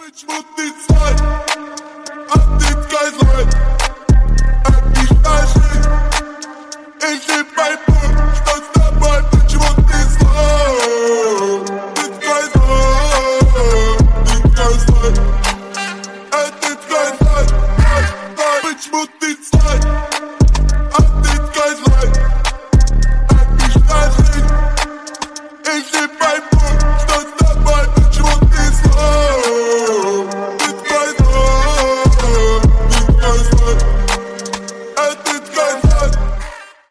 Почему ты злой? А ты такой злой. А ты скажи, если пойму, что с тобой, почему ты злой? Ты такой злой, ты такой злой. А ты такой злой, злой. Почему ты злой? А ты такой злой.